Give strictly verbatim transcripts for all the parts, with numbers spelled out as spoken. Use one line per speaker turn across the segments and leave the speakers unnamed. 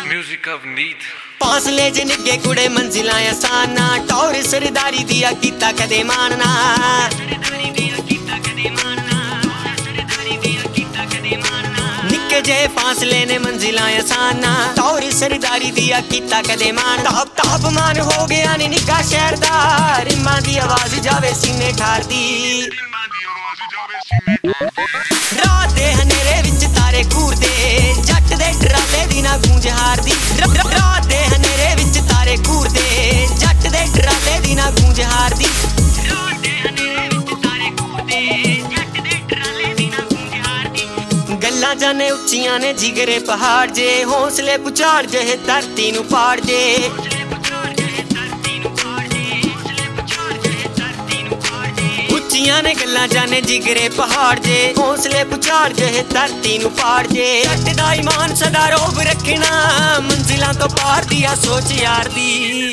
Music of need.
फासले च निगे कुड़े मंजिलां आसाना टौर सरदारी दिया कीता कदे मानना निके जे फासले ने मंजिलां आसाना टौर सरदारी दिया कीता कदे मान ताप तापमान हो गया नी निका शहर दा रिम्मा दी आवाज जावे सीने ठार दी रात दे हनेरे विच तारे घूरदे जट दे डराले दी ना गूंज हारदी रात दे हनेरे विच तारे घूरदे जट दे डराले दी ना गूंज हारदी रात दे हनेरे विच तारे घूरदे जट दे डराले दी ना गूंज हारदी गल्लां जाने उच्चियां ने जिगरे पहाड़ जे हौसले पुचाड़ जे धरती नू पाड़ जे ने गल्लां जाने जिगरे पहाड़ जे हौसले पुचाड़ जे धरती नू पाड़ जे जट दा ईमान सदा रोब रखना मंजिलां तो पार दिया सोच यार दी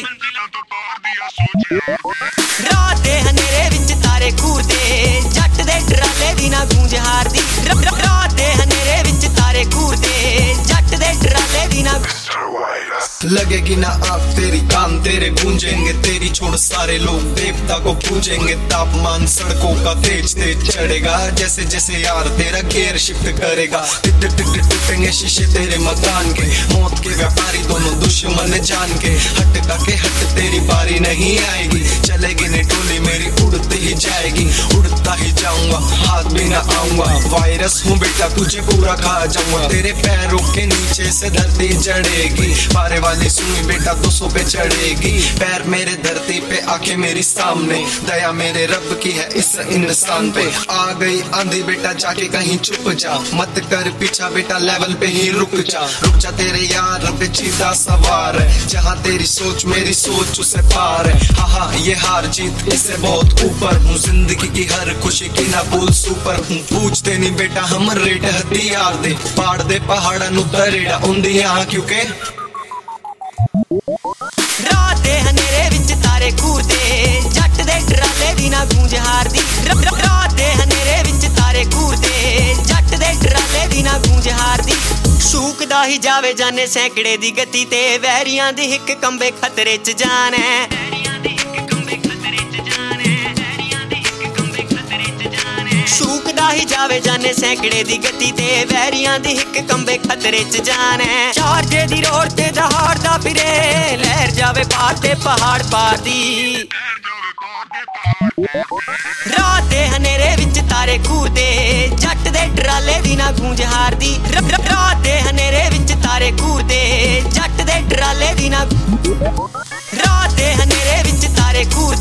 रात दे हनेरे विच तारे घूरदे जट दे डराले दी ना गूंज हारदी रात दे हनेरे विच तारे घूरदे जट दे डराले दी ना
लगेगी ना आग तेरी कान तेरे गूंजेंगे तेरी छोड़ सारे लोग देवता को पूजेंगे तापमान सड़कों का तेज तेज चढ़ेगा जैसे जैसे यार तेरा गियर शिफ्ट करेगा टूटेंगे शीशे तेरे मकान के मौत के व्यापारी दोनों दुश्मन जान के हट का के हट तेरी बारी नहीं आएगी चलेगी नहीं टोली मेरी उड़ती ही जाएगी उड़ता ही जाऊंगा हाथ भी ना आऊंगा वायरस हूँ बेटा तुझे पूरा खा जाऊंगा तेरे पैरों के नीचे से धरती जड़ेगी पारे वाली सुई बेटा दो सौ पे चढ़ेगी पैर मेरे धरती पे आंखें मेरी सामने दया मेरे रब की है इस इंसान पे आ गई आंधी बेटा जाके कहीं चुप जा मत कर पीछा बेटा लेवल पे ही रुक जा रुक जा तेरे यार पे चीता सवार है जहाँ तेरी सोच मेरी सोच उसे पार है हाँ हाँ ये हार जीत इससे बहुत ऊपर हूँ जिंदगी की हर खुशी की ना भूल सुपर हूँ पूछते नहीं बेटा हम रेट हथियार दे पाड़ दे पहाड़ा नु तरेड़ा उंदियां क्योंकि
रात दे हनेरे विच तारे घूरदे जट दे डराले दी ना गूंज हारदी रात दे हनेरे विच तारे घूरदे जट दे डराले दी ना गूंज हारदी शूकदा ही जावे जाने सैकड़े दी गति ते वैरियां दी हिक कंबे खतरे च जान है शूकदा ही जावे जाने सैकड़े दी गति ते वैरियां दी हिक कंबे खतरे च जान है चार जे दी रोड ते दहाड़दा फिरे लहर जावे पार ते पहाड़ पार दी रात दे हनेरे विच तारे घूरदे जट दे डराले दी ना गूंज हारदी रात दे हनेरे विच तारे घूरदे जट दे डराले दी ना रात दे हनेरे विच तारे घूर